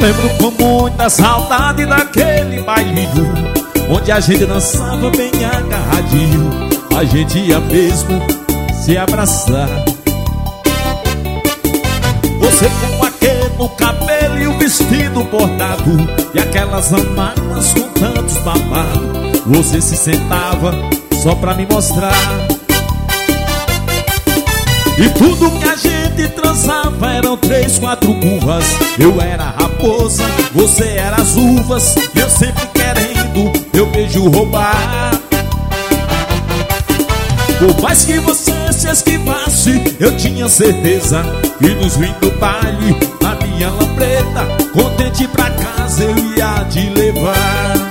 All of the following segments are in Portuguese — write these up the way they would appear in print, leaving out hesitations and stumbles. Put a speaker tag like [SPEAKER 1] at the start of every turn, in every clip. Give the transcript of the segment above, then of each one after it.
[SPEAKER 1] lembro com muita saudade daquele bailinho onde a gente dançava bem agarradinho. A gente ia mesmo se abraçar. Você com aquele no cabelo e o vestido bordado e aquelas amarras com tantos babados. Você se sentava só pra me mostrar. E tudo que a gente transava eram 3, 4 curvas. Eu era a raposa, você era as uvas, e eu sempre querendo teu beijo roubar. Por mais que você se esquivasse, eu tinha certeza que nos vim do baile, na minha lambreta, contente pra casa eu ia te levar.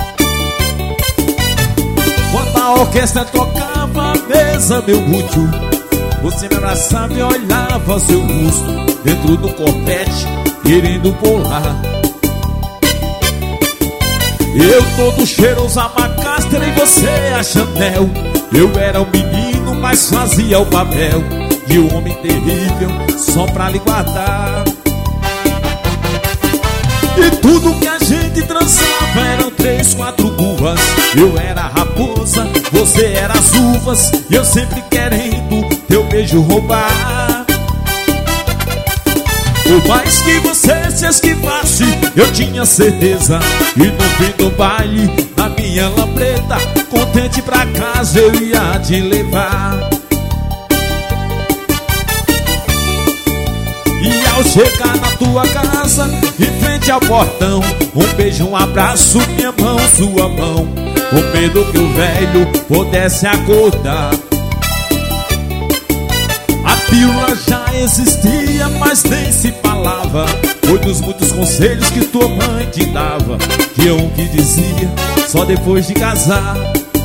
[SPEAKER 1] Quando a orquestra tocava a mesa, meu bútil, você me abraçava e olhava seu rosto dentro do corpete, querendo pular. Eu todo cheiroso a Macaster e você a Chanel. Eu era um menino, mas fazia o papel de um homem terrível só pra lhe guardar. E tudo que a gente transava eram 3, 4 curvas. Eu era a raposa, você era as uvas, e eu sempre querendo teu beijo roubar. Por mais que você se esquivasse, eu tinha certeza que no fim do baile, na minha lambreta, contente pra casa eu ia te levar. E ao chegar na tua casa, em frente ao portão, um beijo, um abraço, minha mão, sua mão, com medo que o velho pudesse acordar. A pílula já existia, mas nem se falava. Foi dos muitos conselhos que tua mãe te dava. Tinha um que dizia, só depois de casar.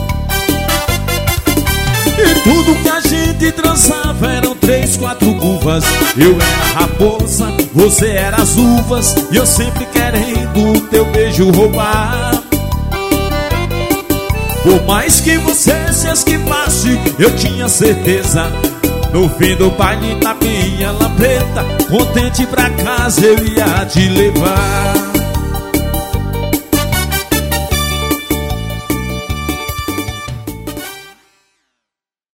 [SPEAKER 1] E tudo que a gente transava eram 3, 4 curvas. Eu era a raposa, você era as uvas, e eu sempre querendo teu beijo roubar. Por mais que você se esquivasse, eu tinha certeza, no fim do baile, na minha lambreta, contente pra casa eu ia te levar.